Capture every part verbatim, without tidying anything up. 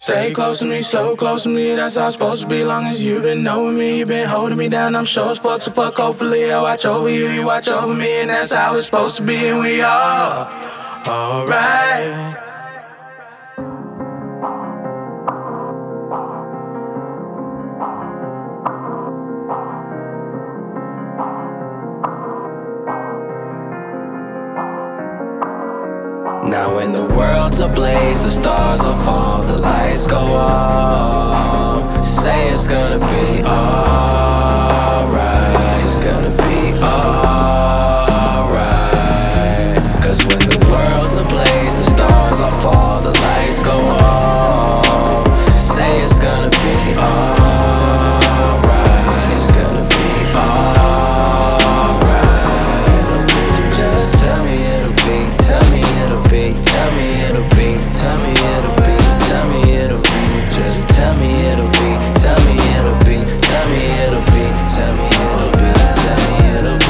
Stay close to me, so close to me, that's how it's supposed to be. Long as you been knowing me, you been holding me down. I'm sure as fuck, so fuck, hopefully I watch over you, you watch over me. And that's how it's supposed to be, and we all alright. Now when the world's ablaze, the stars will fall, the lights go off. Say it's gonna be alright, it's gonna be alright. Cause when the world's ablaze, the stars will fall, the lights go off. Say it's gonna be alright, it's gonna be alright. Just tell me it'll be, tell me it'll be, tell me it'll be, tell me it'll be, tell me it'll be. Just tell me it'll be, tell me it'll be, tell me it'll be, tell me it'll be, tell me it'll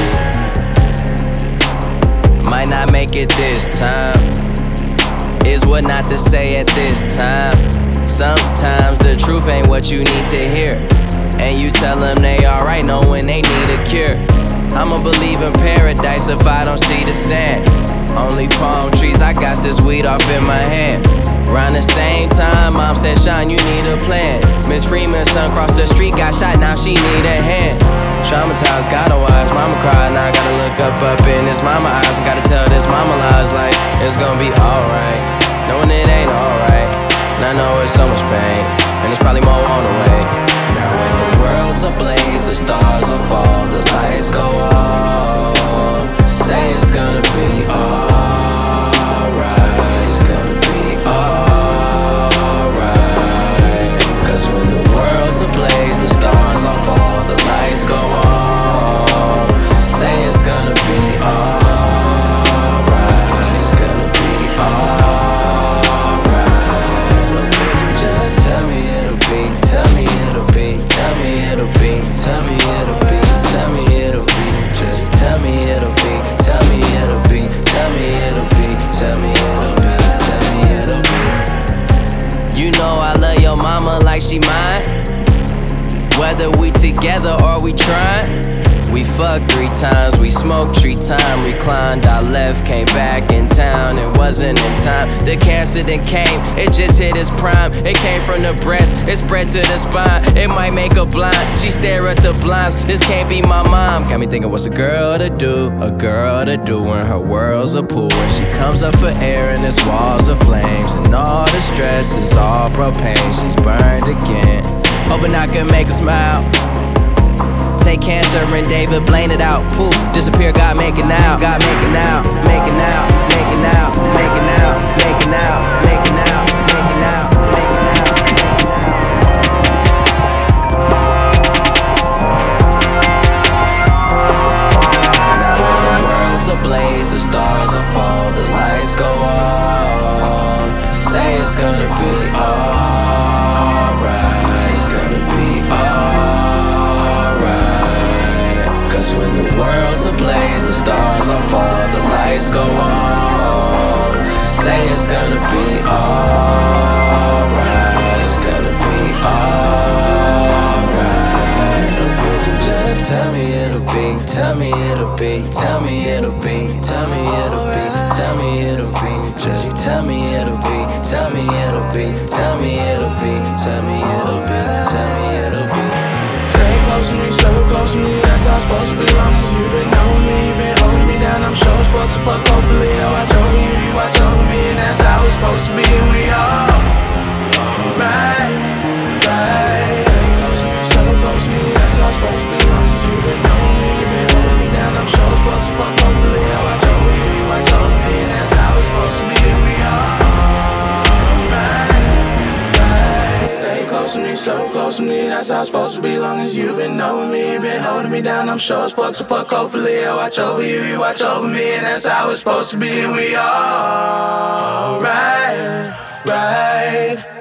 be. Might not make it this time, is what not to say at this time. Sometimes the truth ain't what you need to hear, and you tell them they alright knowing they need a cure. I'ma believe in paradise if I don't see the sand. Only palm trees, I got this weed off in my hand. Around the same time, mom said, Sean, you need a plan. Miss Freeman's son crossed the street, got shot, now she need a hand. Traumatized, gotta watch, mama cry, now I gotta look up, up in this mama eyes, and gotta tell this mama lies like it's gonna be alright, knowing it ain't alright. And I know it's so much pain, and there's probably more on the way. Now when the world's ablaze, the stars will fall, the lights go off. Say it's gonna be alright, it's gonna be alright. Cause when the world's ablaze, the stars will fall, the lights go off. Say it's gonna be alright, it's gonna be alright. Just tell me it'll be, tell me it'll be, tell me it'll be, tell me it'll be, tell me it'll be. Just tell me it'll be, tell me it'll be, tell me it'll be, tell me it'll be, tell me it'll be. You know I love your mama like she mine, whether we together or we trying. We fucked three times, we smoked three times, reclined, I left, came back in town, it wasn't in time. The cancer then came, it just hit its prime. It came from the breast, it spread to the spine. It might make her blind, she stare at the blinds. This can't be my mom. Got me thinking what's a girl to do, a girl to do when her world's a pool. When she comes up for air and this walls of flames, and all the stress is all propane. She's burned again, hoping I can make her smile. Take cancer and David Blaine it out. Poof, disappear, God make it now. God make it now, make it now, make it now, make it now, make it now, make it now, make it now, make it now. Now when the world's ablaze, the stars will fall, the lights go off. Say it's gonna be alright, it's gonna be alright. Cause when the world's ablaze, the stars will fall, the lights go off. Say it's gonna be alright, it's gonna be alright. So could you just tell me it'll be, tell me it'll be, tell me it'll be, tell me it'll be, tell me it'll be. Just tell me it'll be, tell me it'll be, tell me it'll be, tell me it'll be, tell me it'll be. Close to me, so close to me, that's how it's supposed to be. Long as you been knowing me, you been holding me down. I'm sure as fuck, so fuck, hopefully I watch over you, you watch over me. And that's how it's supposed to be, and we all alright, right. Close to me, so close to me, that's how it's supposed to be. Long as you been knowing me, you been holding me down. I'm sure as fuck, so fuck, hopefully I watch over you, you watch over me. And that's how it's supposed to be, and we all alright, right. Stay close to me, so close to me, that's how it's supposed to be. Long as you been knowing me, you been holding me down. I'm sure as fuck, so fuck, hopefully I watch over you, you watch over me. And that's how it's supposed to be, and we all alright, right.